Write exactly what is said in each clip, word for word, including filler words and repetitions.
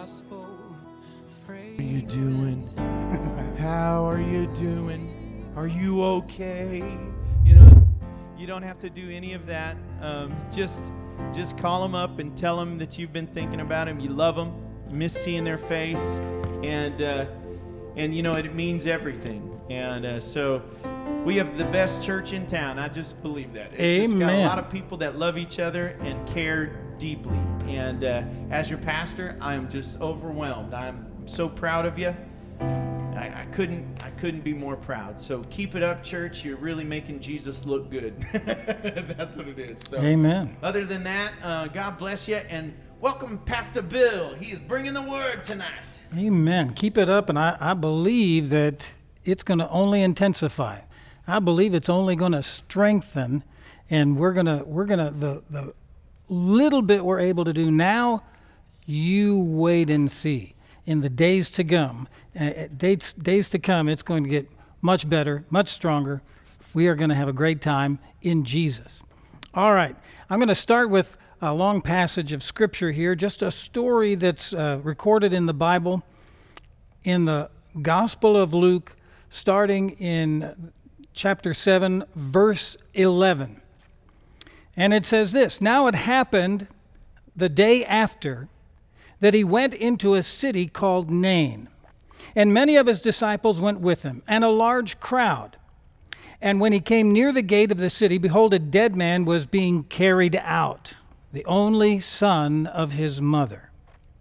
are you doing? How are you doing? Are you okay? You know, you don't have to do any of that. Um, just, just call them up and tell them that you've been thinking about them. You love them. You miss seeing their face, and uh, and you know it means everything. And uh, so we have the best church in town. I just believe that. It's Amen. just got a lot of people that love each other and care deeply. And uh, as your pastor, I am just overwhelmed. I'm so proud of you. I, I couldn't I couldn't be more proud. So keep it up, church. You're really making Jesus look good. That's what it is. So, Amen. Other than that, uh, God bless you, and welcome Pastor Bill. He is bringing the word tonight. Amen. Keep it up, and I, I believe that it's going to only intensify. I believe it's only going to strengthen, and we're gonna we're gonna the the little bit we're able to do now. You wait and see. In the days to come, uh, days, days to come, it's going to get much better, much stronger. We are going to have a great time in Jesus. All right, I'm going to start with a long passage of Scripture here, just a story that's uh, recorded in the Bible, in the Gospel of Luke, starting in chapter seven, verse eleven. And it says this: "Now it happened the day after that he went into a city called Nain, and many of his disciples went with him, and a large crowd. And when he came near the gate of the city, behold, a dead man was being carried out, the only son of his mother,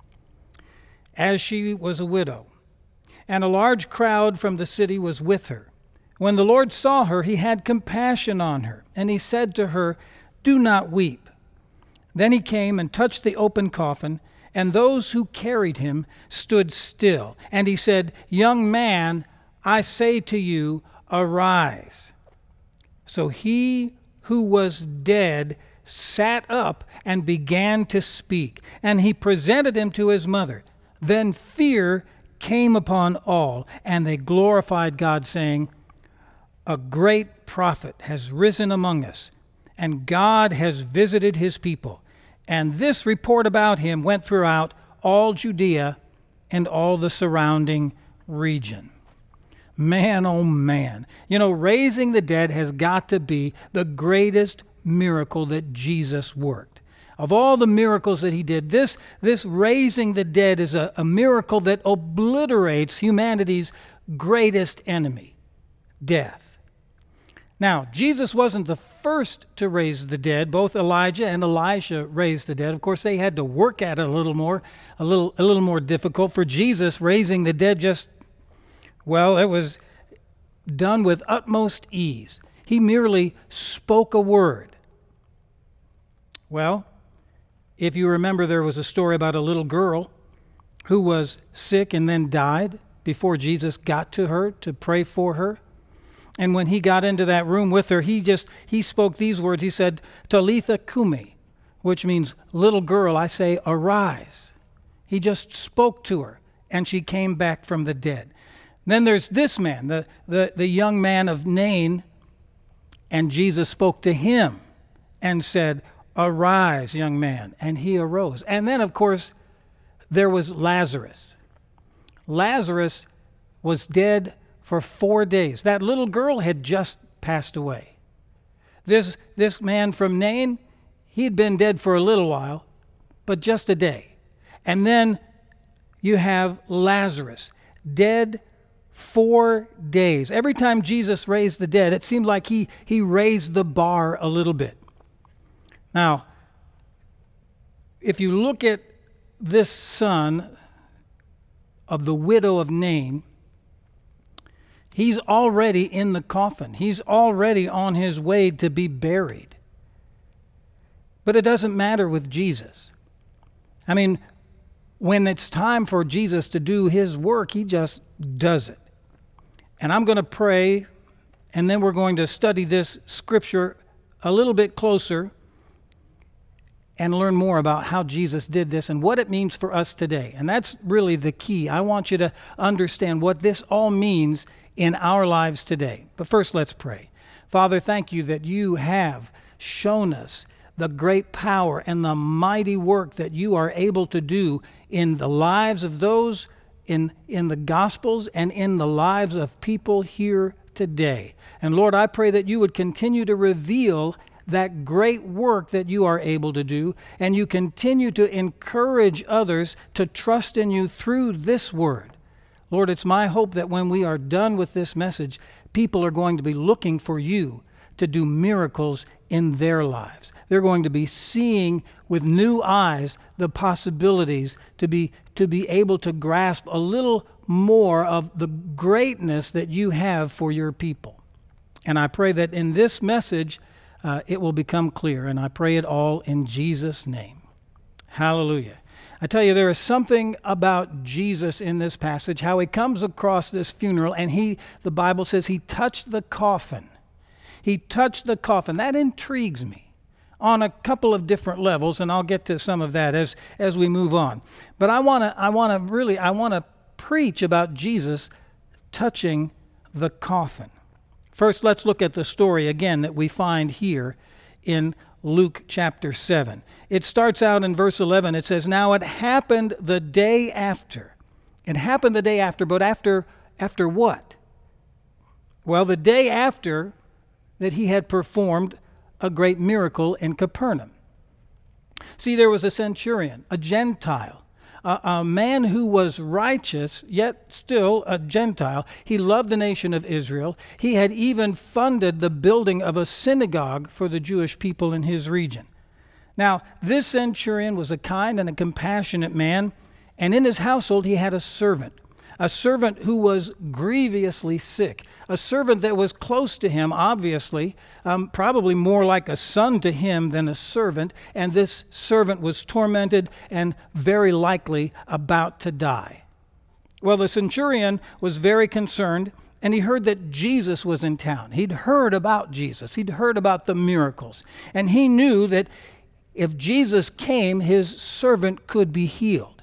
as she was a widow. And a large crowd from the city was with her. When the Lord saw her, he had compassion on her, and he said to her, 'Do not weep.' Then he came and touched the open coffin, and those who carried him stood still. And he said, 'Young man, I say to you, arise.' So he who was dead sat up and began to speak, and he presented him to his mother. Then fear came upon all, and they glorified God, saying, 'A great prophet has risen among us, and God has visited his people.' And this report about him went throughout all Judea and all the surrounding region." Man, oh man. You know, raising the dead has got to be the greatest miracle that Jesus worked. Of all the miracles that he did, this, this raising the dead is a, a miracle that obliterates humanity's greatest enemy, death. Now, Jesus wasn't the first to raise the dead. Both Elijah and Elisha raised the dead. Of course, they had to work at it a little more, a little, a little more difficult. For Jesus, raising the dead just, well, it was done with utmost ease. He merely spoke a word. Well, if you remember, there was a story about a little girl who was sick and then died before Jesus got to her to pray for her. And when he got into that room with her, he just, he spoke these words. He said, "Talitha cumi," which means, "Little girl, I say, arise." He just spoke to her, and she came back from the dead. Then there's this man, the, the, the young man of Nain, and Jesus spoke to him and said, "Arise, young man," and he arose. And then, of course, there was Lazarus. Lazarus was dead for four days. That little girl had just passed away. This, this man from Nain, he'd been dead for a little while, but just a day. And then you have Lazarus, dead four days. Every time Jesus raised the dead, it seemed like he, he raised the bar a little bit. Now, if you look at this son of the widow of Nain, he's already in the coffin. He's already on his way to be buried. But it doesn't matter with Jesus. I mean, when it's time for Jesus to do his work, he just does it. And I'm going to pray, and then we're going to study this scripture a little bit closer and learn more about how Jesus did this and what it means for us today. And that's really the key. I want you to understand what this all means in our lives today. But first, let's pray. Father, thank you that you have shown us the great power and the mighty work that you are able to do in the lives of those in, in the Gospels and in the lives of people here today. And Lord, I pray that you would continue to reveal that great work that you are able to do, and you continue to encourage others to trust in you through this word. Lord, it's my hope that when we are done with this message, people are going to be looking for you to do miracles in their lives. They're going to be seeing with new eyes the possibilities to be, to be able to grasp a little more of the greatness that you have for your people. And I pray that in this message, uh, it will become clear. And I pray it all in Jesus' name. Hallelujah. I tell you, there is something about Jesus in this passage, how he comes across this funeral, and he, the Bible says, he touched the coffin. He touched the coffin. That intrigues me on a couple of different levels, and I'll get to some of that as, as we move on. But I want to I want to really, I want to preach about Jesus touching the coffin. First, let's look at the story again that we find here in Luke chapter seven. It starts out in verse eleven. It says, "Now it happened the day after." It happened the day after, but after, after what? Well, the day after that he had performed a great miracle in Capernaum. See, there was a centurion, a Gentile, a, a man who was righteous, yet still a Gentile. He loved the nation of Israel. He had even funded the building of a synagogue for the Jewish people in his region. Now, this centurion was a kind and a compassionate man, and in his household he had a servant. A servant who was grievously sick, a servant that was close to him, obviously, um, probably more like a son to him than a servant, and this servant was tormented and very likely about to die. Well, the centurion was very concerned, and he heard that Jesus was in town. He'd heard about Jesus. He'd heard about the miracles, and he knew that if Jesus came, his servant could be healed.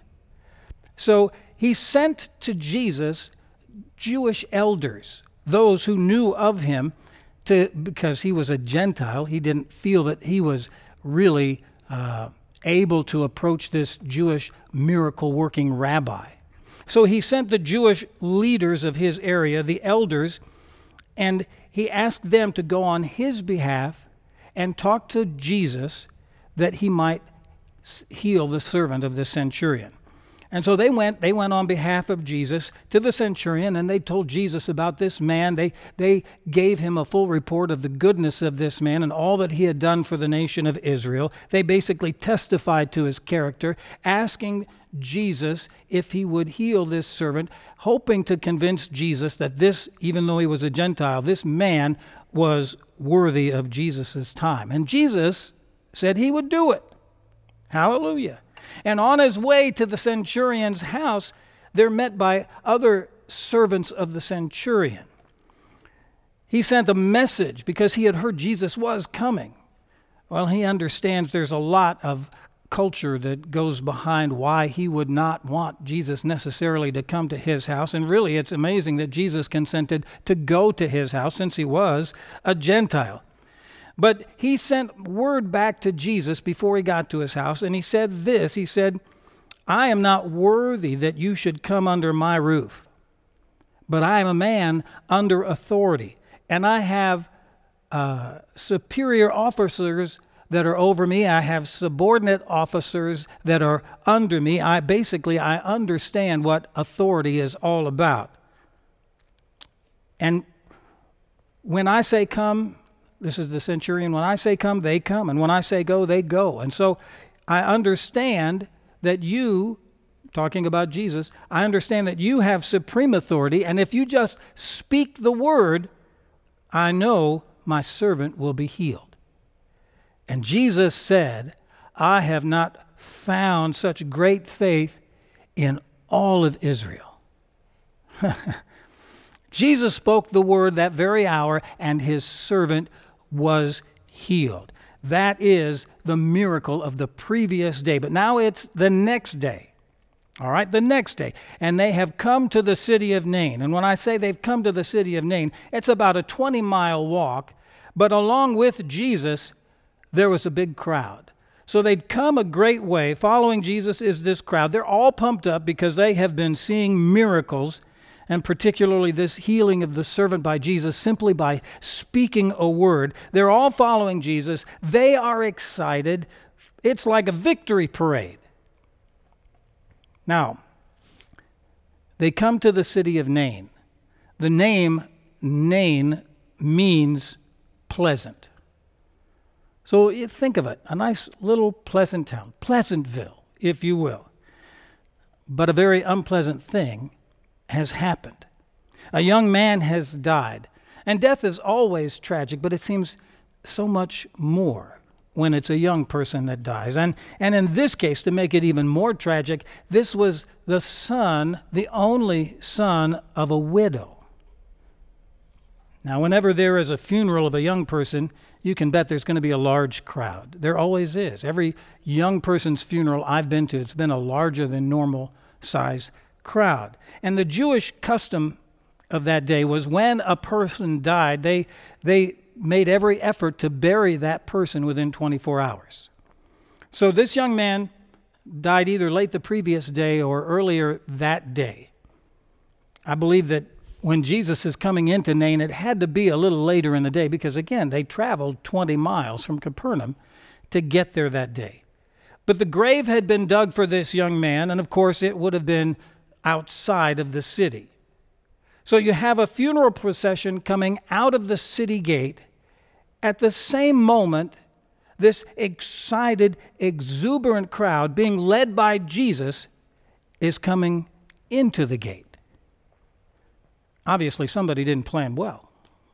So he sent to Jesus Jewish elders, those who knew of him, to because he was a Gentile. He didn't feel that he was really uh, able to approach this Jewish miracle-working rabbi. So he sent the Jewish leaders of his area, the elders, and he asked them to go on his behalf and talk to Jesus that he might heal the servant of the centurion. And so they went, they went on behalf of Jesus to the centurion, and they told Jesus about this man. They, they gave him a full report of the goodness of this man and all that he had done for the nation of Israel. They basically testified to his character, asking Jesus if he would heal this servant, hoping to convince Jesus that this, even though he was a Gentile, this man was worthy of Jesus' time. And Jesus said he would do it. Hallelujah. And on his way to the centurion's house, they're met by other servants of the centurion. He sent a message because he had heard Jesus was coming. Well, he understands there's a lot of culture that goes behind why he would not want Jesus necessarily to come to his house. And really, it's amazing that Jesus consented to go to his house since he was a Gentile. But he sent word back to Jesus before he got to his house, and he said this, he said, "I am not worthy that you should come under my roof, but I am a man under authority, and I have uh, superior officers that are over me. I have subordinate officers that are under me. I basically, I understand what authority is all about. And when I say come," this is the centurion, "when I say come, they come. And when I say go, they go. And so I understand that you," talking about Jesus, "I understand that you have supreme authority. And if you just speak the word, I know my servant will be healed." And Jesus said, "I have not found such great faith in all of Israel." Jesus spoke the word that very hour, and his servant was healed. That is the miracle of the previous day. But now it's the next day. All right, the next day. And they have come to the city of Nain. And when I say they've come to the city of Nain, it's about a twenty-mile walk. But along with Jesus, there was a big crowd. So they'd come a great way. Following Jesus is this crowd. They're all pumped up because they have been seeing miracles, and particularly this healing of the servant by Jesus simply by speaking a word. They're all following Jesus. They are excited. It's like a victory parade. Now, they come to the city of Nain. The name Nain means pleasant. So you think of it, a nice little pleasant town, Pleasantville, if you will. But a very unpleasant thing has happened. A young man has died. And death is always tragic, but it seems so much more when it's a young person that dies. And, and in this case, to make it even more tragic, this was the son, the only son of a widow. Now, whenever there is a funeral of a young person, you can bet there's going to be a large crowd. There always is. Every young person's funeral I've been to, it's been a larger than normal size crowd. And the Jewish custom of that day was when a person died, they they made every effort to bury that person within twenty-four hours. So this young man died either late the previous day or earlier that day. I believe that when Jesus is coming into Nain, it had to be a little later in the day because, again, they traveled twenty miles from Capernaum to get there that day. But the grave had been dug for this young man, and of course it would have been outside of the city. So you have a funeral procession coming out of the city gate. At the same moment, this excited, exuberant crowd being led by Jesus is coming into the gate. Obviously, somebody didn't plan well.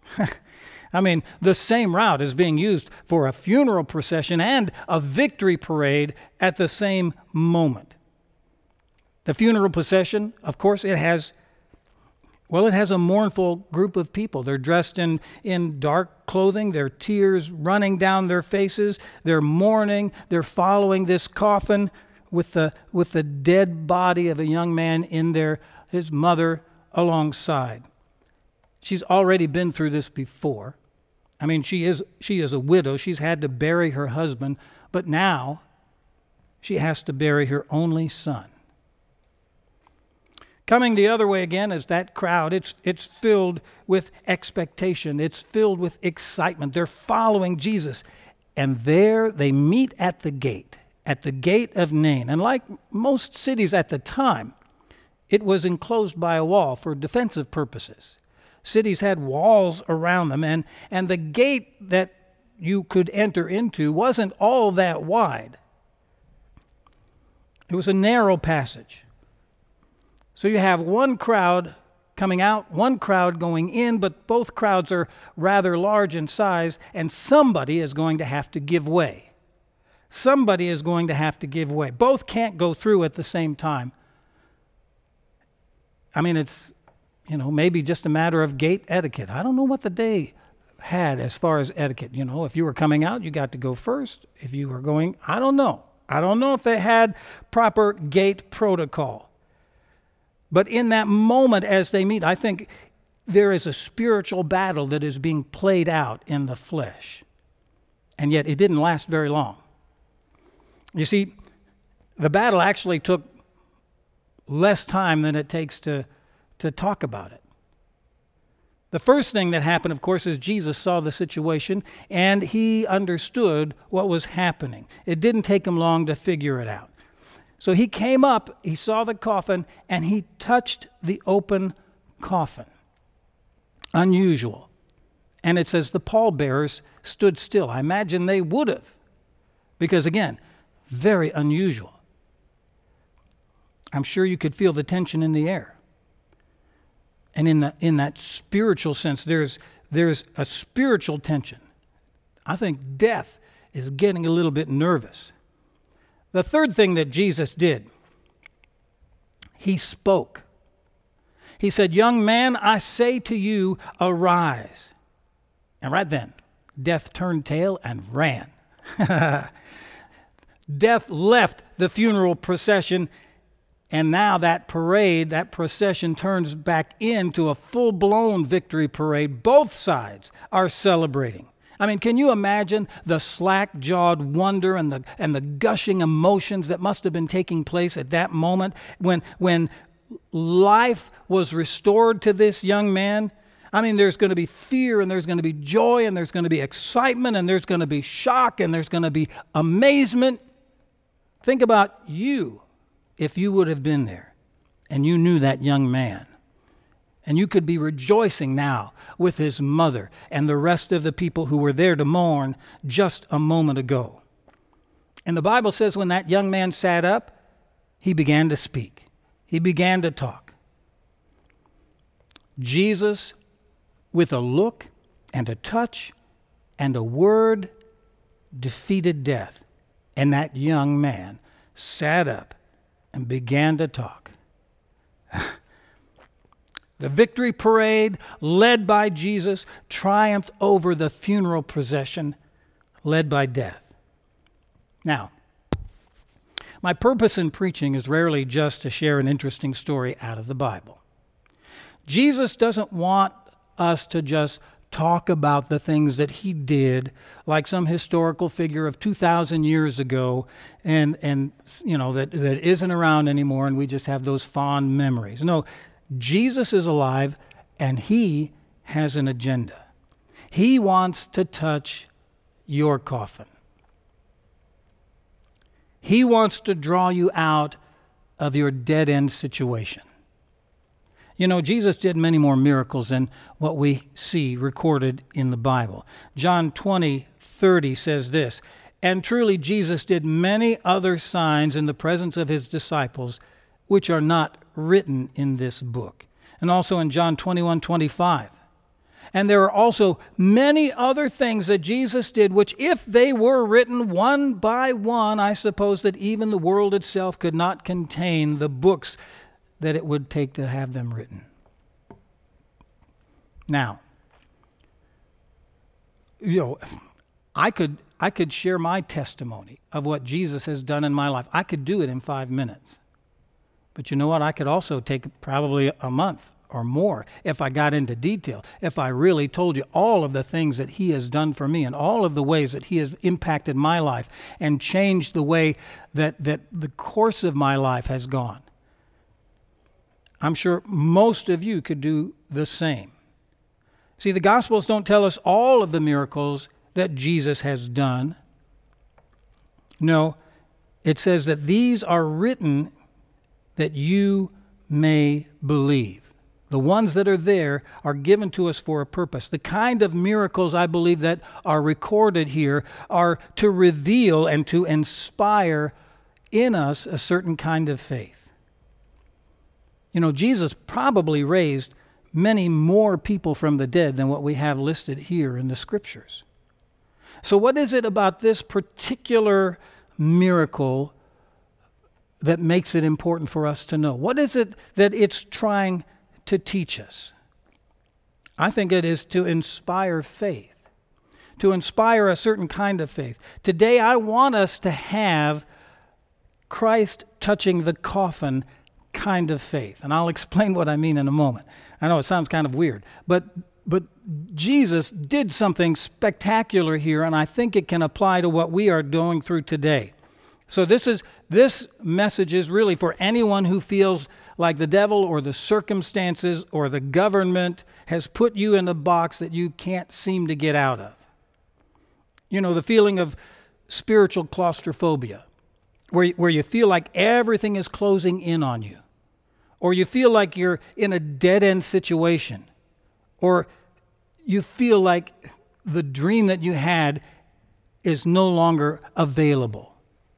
I mean, the same route is being used for a funeral procession and a victory parade at the same moment. The funeral procession, of course, it has, well, it has a mournful group of people. They're dressed in, in dark clothing. There are tears running down their faces. They're mourning. They're following this coffin with the, with the dead body of a young man in there, his mother alongside. She's already been through this before. I mean, she is she is a widow. She's had to bury her husband, but now she has to bury her only son. Coming the other way again is that crowd. It's it's filled with expectation. It's filled with excitement. They're following Jesus. And there they meet at the gate, at the gate of Nain. And like most cities at the time, it was enclosed by a wall for defensive purposes. Cities had walls around them, and, and the gate that you could enter into wasn't all that wide. It was a narrow passage. So you have one crowd coming out, one crowd going in, but both crowds are rather large in size, and somebody is going to have to give way. Somebody is going to have to give way. Both can't go through at the same time. I mean, it's, you know, maybe just a matter of gate etiquette. I don't know what the day had as far as etiquette. You know, if you were coming out, you got to go first. If you were going, I don't know. I don't know if they had proper gate protocol. But in that moment as they meet, I think there is a spiritual battle that is being played out in the flesh. And yet it didn't last very long. You see, the battle actually took less time than it takes to, to talk about it. The first thing that happened, of course, is Jesus saw the situation and he understood what was happening. It didn't take him long to figure it out. So he came up, he saw the coffin, and he touched the open coffin. Unusual. And it says the pallbearers stood still. I imagine they would have, because again, very unusual. I'm sure you could feel the tension in the air. And in, the, in that spiritual sense, there's, there's a spiritual tension. I think death is getting a little bit nervous. The third thing that Jesus did, he spoke. He said, "Young man, I say to you, arise." And right then, death turned tail and ran. Death left the funeral procession, and now that parade, that procession turns back into a full-blown victory parade. Both sides are celebrating. I mean, can you imagine the slack-jawed wonder and the and the gushing emotions that must have been taking place at that moment when when life was restored to this young man? I mean, there's going to be fear, and there's going to be joy, and there's going to be excitement, and there's going to be shock, and there's going to be amazement. Think about you if you would have been there and you knew that young man. And you could be rejoicing now with his mother and the rest of the people who were there to mourn just a moment ago. And the Bible says when that young man sat up, he began to speak. He began to talk. Jesus, with a look and a touch and a word, defeated death. And that young man sat up and began to talk. The victory parade led by Jesus triumphed over the funeral procession led by death. Now, my purpose in preaching is rarely just to share an interesting story out of the Bible. Jesus doesn't want us to just talk about the things that he did like some historical figure of two thousand years ago and, and you know, that, that isn't around anymore and we just have those fond memories. No, Jesus is alive and he has an agenda. He wants to touch your coffin. He wants to draw you out of your dead-end situation. You know, Jesus did many more miracles than what we see recorded in the Bible. John twenty thirty says this, "And truly Jesus did many other signs in the presence of his disciples, which are not written in this book." And also in John twenty-one twenty-five. And there are also many other things that Jesus did, which if they were written one by one, I suppose that even the world itself could not contain the books that it would take to have them written. Now, you know, I could I could share my testimony of what Jesus has done in my life. I could do it in five minutes. But you know what? I could also take probably a month or more if I got into detail, if I really told you all of the things that he has done for me and all of the ways that he has impacted my life and changed the way that, that the course of my life has gone. I'm sure most of you could do the same. See, the Gospels don't tell us all of the miracles that Jesus has done. No, it says that these are written that you may believe. The ones that are there are given to us for a purpose. The kind of miracles I believe that are recorded here are to reveal and to inspire in us a certain kind of faith. You know, Jesus probably raised many more people from the dead than what we have listed here in the Scriptures. So what is it about this particular miracle that makes it important for us to know? What is it that it's trying to teach us? I think it is to inspire faith, to inspire a certain kind of faith. Today I want us to have Christ touching the coffin kind of faith. And I'll explain what I mean in a moment. I know it sounds kind of weird, but but Jesus did something spectacular here, and I think it can apply to what we are going through today. So this is this message is really for anyone who feels like the devil or the circumstances or the government has put you in a box that you can't seem to get out of. You know, the feeling of spiritual claustrophobia, where, where you feel like everything is closing in on you, or you feel like you're in a dead-end situation, or you feel like the dream that you had is no longer available.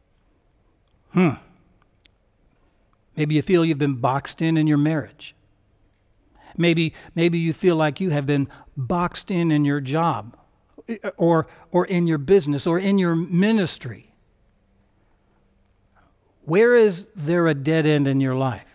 Hmm. Maybe you feel you've been boxed in in your marriage. Maybe, maybe you feel like you have been boxed in in your job, or, or in your business, or in your ministry. Where is there a dead end in your life?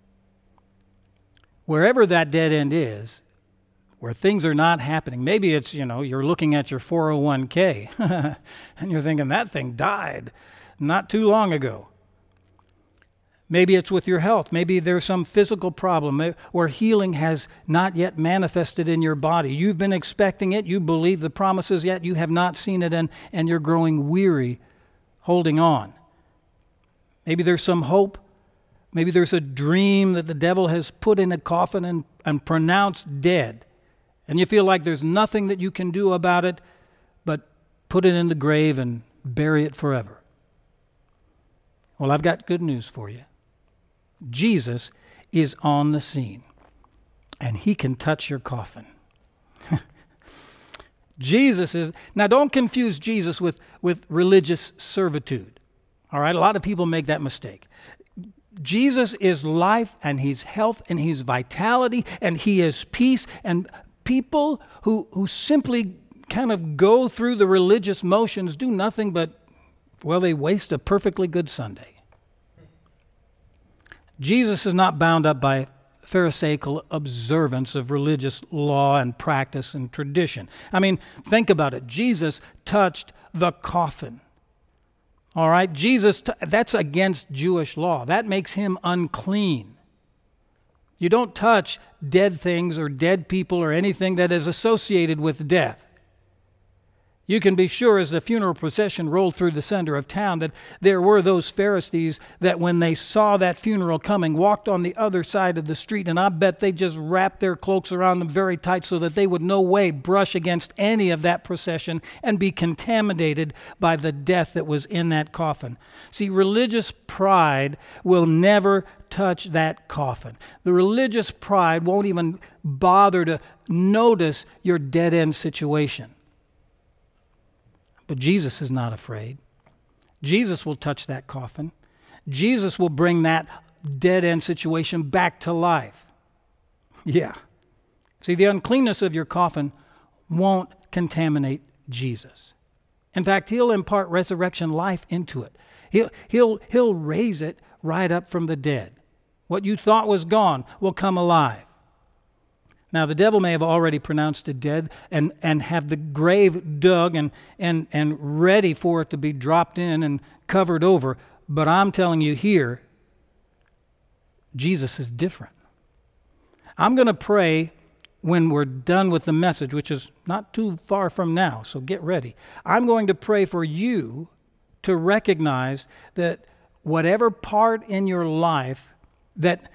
Wherever that dead end is, where things are not happening. Maybe it's, you know, you're looking at your four oh one k and you're thinking that thing died not too long ago. Maybe it's with your health. Maybe there's some physical problem where healing has not yet manifested in your body. You've been expecting it. You believe the promises, yet you have not seen it, and, and you're growing weary holding on. Maybe there's some hope. Maybe there's a dream that the devil has put in a coffin and, and pronounced dead. And you feel like there's nothing that you can do about it but put it in the grave and bury it forever. Well, I've got good news for you. Jesus is on the scene, and he can touch your coffin. Jesus is, now don't confuse Jesus with, with religious servitude. All right, a lot of people make that mistake. Jesus is life, and he's health, and he's vitality, and he is peace. And people who, who simply kind of go through the religious motions do nothing but, well, they waste a perfectly good Sunday. Jesus is not bound up by Pharisaical observance of religious law and practice and tradition. I mean, think about it. Jesus touched the coffin. All right? Jesus, t- that's against Jewish law. That makes him unclean. You don't touch dead things or dead people or anything that is associated with death. You can be sure as the funeral procession rolled through the center of town that there were those Pharisees that when they saw that funeral coming, walked on the other side of the street, and I bet they just wrapped their cloaks around them very tight so that they would no way brush against any of that procession and be contaminated by the death that was in that coffin. See, religious pride will never touch that coffin. The religious pride won't even bother to notice your dead-end situation. But Jesus is not afraid. Jesus will touch that coffin. Jesus will bring that dead-end situation back to life. Yeah. See, the uncleanness of your coffin won't contaminate Jesus. In fact, he'll impart resurrection life into it. He'll, he'll, he'll raise it right up from the dead. What you thought was gone will come alive. Now, the devil may have already pronounced it dead and, and have the grave dug and, and, and ready for it to be dropped in and covered over. But I'm telling you here, Jesus is different. I'm going to pray when we're done with the message, which is not too far from now, so get ready. I'm going to pray for you to recognize that whatever part in your life that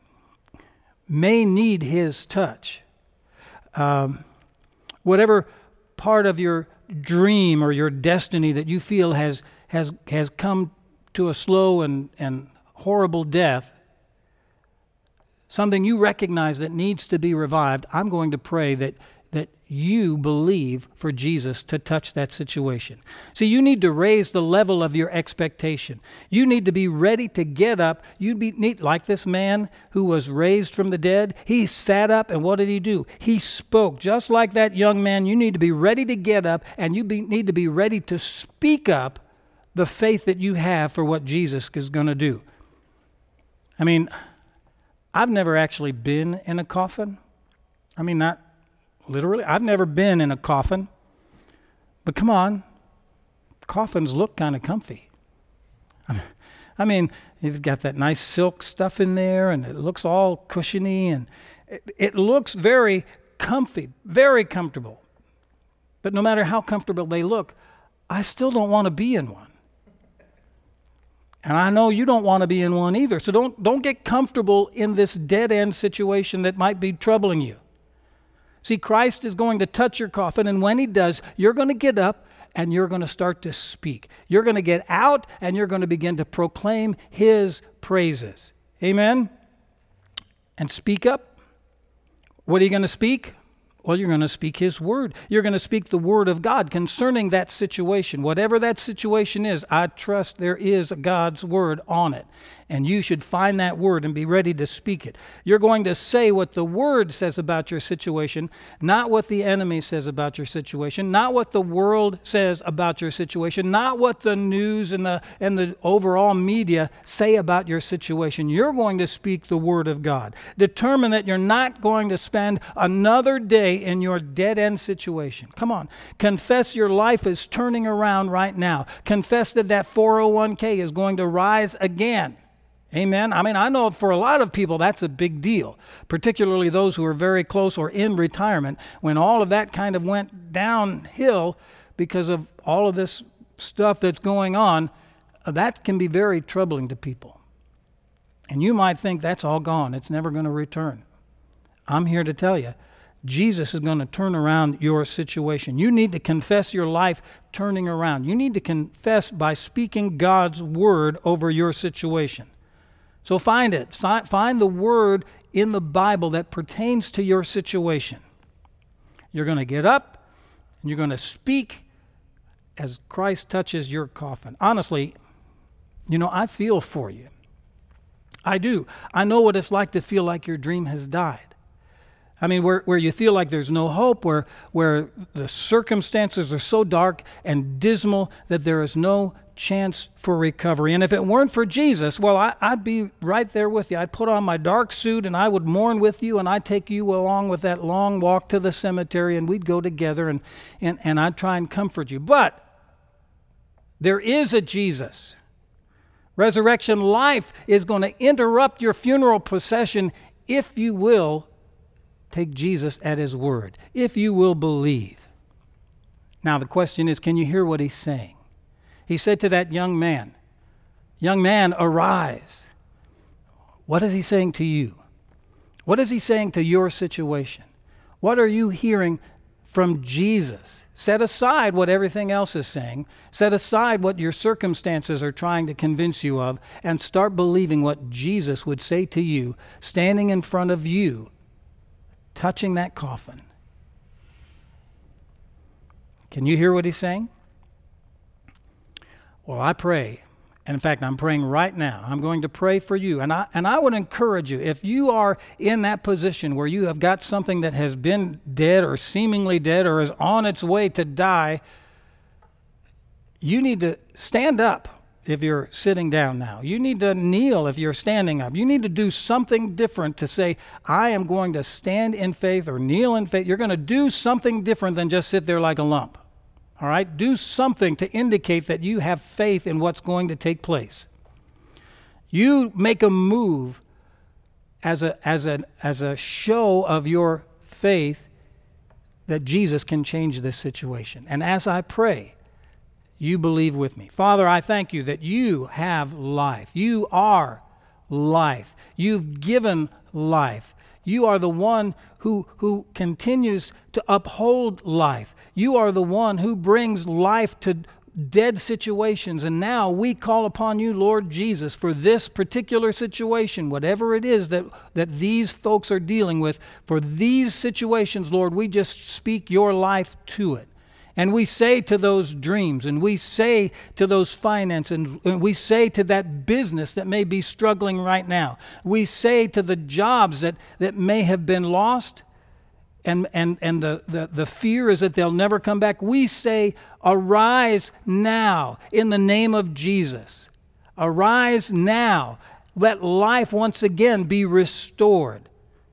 may need his touch. Um, whatever part of your dream or your destiny that you feel has has has come to a slow and, and horrible death, something you recognize that needs to be revived, I'm going to pray that that you believe for Jesus to touch that situation. See, you need to raise the level of your expectation. You need to be ready to get up. You be need, like this man who was raised from the dead. He sat up, and what did he do? He spoke. Just like that young man, you need to be ready to get up, and you be, need to be ready to speak up the faith that you have for what Jesus is going to do. I mean, I've never actually been in a coffin. I mean, not literally. I've never been in a coffin. But come on, coffins look kind of comfy. I mean, you've got that nice silk stuff in there, and it looks all cushiony, and it, it looks very comfy, very comfortable. But no matter how comfortable they look, I still don't want to be in one. And I know you don't want to be in one either. So don't, don't get comfortable in this dead-end situation that might be troubling you. See, Christ is going to touch your coffin, and when he does, you're going to get up and you're going to start to speak. You're going to get out and you're going to begin to proclaim his praises. Amen? And speak up. What are you going to speak? Well, you're going to speak his word. You're going to speak the word of God concerning that situation. Whatever that situation is, I trust there is a God's word on it. And you should find that word and be ready to speak it. You're going to say what the word says about your situation, not what the enemy says about your situation, not what the world says about your situation, not what the news and the, and the overall media say about your situation. You're going to speak the word of God. Determine that you're not going to spend another day in your dead-end situation. Come on. Confess your life is turning around right now. Confess that that four oh one k is going to rise again. Amen. I mean, I know for a lot of people that's a big deal, particularly those who are very close or in retirement, when all of that kind of went downhill because of all of this stuff that's going on. That can be very troubling to people. And you might think that's all gone. It's never going to return. I'm here to tell you, Jesus is going to turn around your situation. You need to confess your life turning around. You need to confess by speaking God's word over your situation. So find it. Find the word in the Bible that pertains to your situation. You're going to get up and you're going to speak as Christ touches your coffin. Honestly, you know, I feel for you. I do. I know what it's like to feel like your dream has died. I mean, where, where you feel like there's no hope, where, where the circumstances are so dark and dismal that there is no chance for recovery. And if it weren't for Jesus, well, I, I'd be right there with you. I'd put on my dark suit and I would mourn with you, and I'd take you along with that long walk to the cemetery, and we'd go together, and, and, and I'd try and comfort you. But there is a Jesus. Resurrection life is going to interrupt your funeral procession if you will take Jesus at his word, if you will believe. Now the question is, can you hear what he's saying? He said to that young man, "Young man, arise." What is he saying to you? What is he saying to your situation? What are you hearing from Jesus? Set aside what everything else is saying. Set aside what your circumstances are trying to convince you of, and start believing what Jesus would say to you, standing in front of you, touching that coffin. Can you hear what he's saying? Well, I pray, and in fact, I'm praying right now. I'm going to pray for you, and I and I would encourage you, if you are in that position where you have got something that has been dead or seemingly dead or is on its way to die, you need to stand up if you're sitting down now. You need to kneel if you're standing up. You need to do something different to say, I am going to stand in faith or kneel in faith. You're going to do something different than just sit there like a lump. All right? Do something to indicate that you have faith in what's going to take place. You make a move as a, as a, as a show of your faith that Jesus can change this situation. And as I pray, you believe with me. Father, I thank you that you have life. You are life. You've given life. You are the one who, who continues to uphold life. You are the one who brings life to dead situations. And now we call upon you, Lord Jesus, for this particular situation, whatever it is that, that these folks are dealing with. For these situations, Lord, we just speak your life to it. And we say to those dreams, and we say to those finances, and we say to that business that may be struggling right now. We say to the jobs that, that may have been lost, and, and, and the, the, the fear is that they'll never come back. We say, arise now in the name of Jesus. Arise now. Let life once again be restored.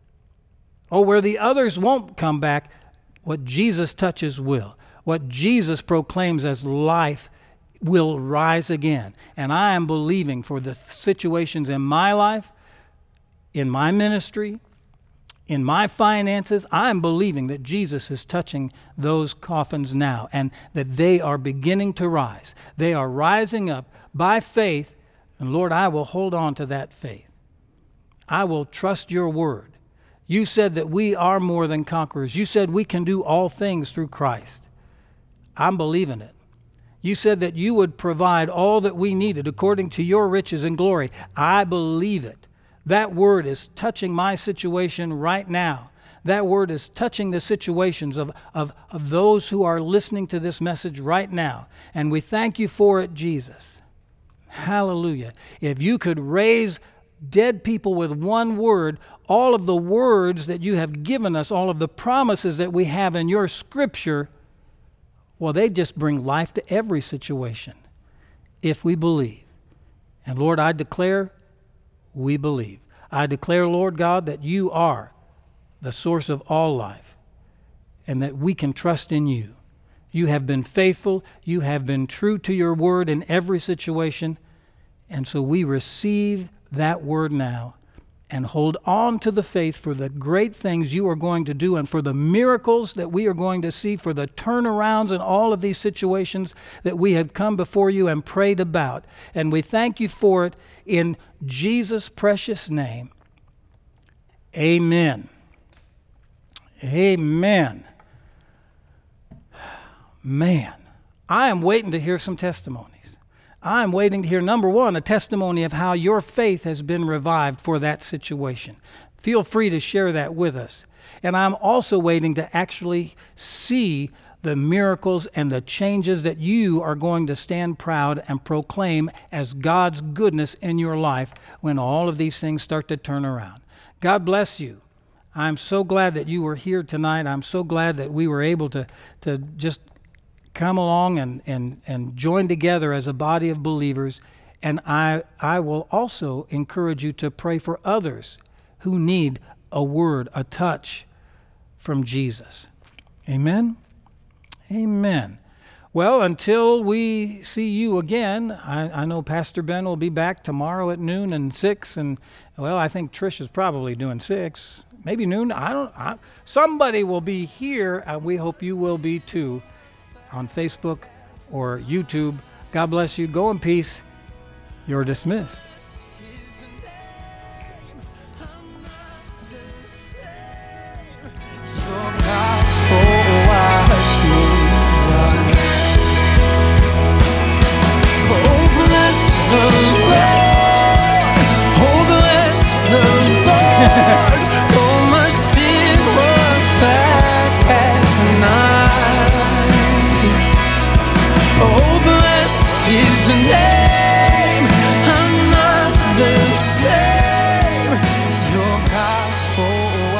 Oh, where the others won't come back, what Jesus touches will. What Jesus proclaims as life will rise again. And I am believing for the situations in my life, in my ministry, in my finances. I am believing that Jesus is touching those coffins now, and that they are beginning to rise. They are rising up by faith, and Lord, I will hold on to that faith. I will trust your word. You said that we are more than conquerors. You said we can do all things through Christ. I'm believing it. You said that you would provide all that we needed according to your riches and glory. I believe it. That word is touching my situation right now. That word is touching the situations of, of, of those who are listening to this message right now. And we thank you for it, Jesus. Hallelujah. If you could raise dead people with one word, all of the words that you have given us, all of the promises that we have in your scripture, well, they just bring life to every situation if we believe. And Lord, I declare we believe. I declare, Lord God, that you are the source of all life and that we can trust in you. You have been faithful. You have been true to your word in every situation. And so we receive that word now and hold on to the faith for the great things you are going to do and for the miracles that we are going to see, for the turnarounds in all of these situations that we have come before you and prayed about. And we thank you for it in Jesus' precious name. Amen. Amen. Man, I am waiting to hear some testimonies. I'm waiting to hear, number one, a testimony of how your faith has been revived for that situation. Feel free to share that with us. And I'm also waiting to actually see the miracles and the changes that you are going to stand proud and proclaim as God's goodness in your life when all of these things start to turn around. God bless you. I'm so glad that you were here tonight. I'm so glad that we were able to, to just come along and, and, and join together as a body of believers. And I, I will also encourage you to pray for others who need a word, a touch from Jesus. Amen? Amen. Well, until we see you again, I, I know Pastor Ben will be back tomorrow at noon and six. And, well, I think Trish is probably doing six. Maybe noon. I don't. I, somebody will be here, and we hope you will be too, on Facebook or YouTube. God bless you. Go in peace. You're dismissed. Your gospel washed me white. Oh, bless the Lord. Oh, bless the Lord. Oh, my sin was black as night. Oh, bless his name. I'm not the same. Your gospel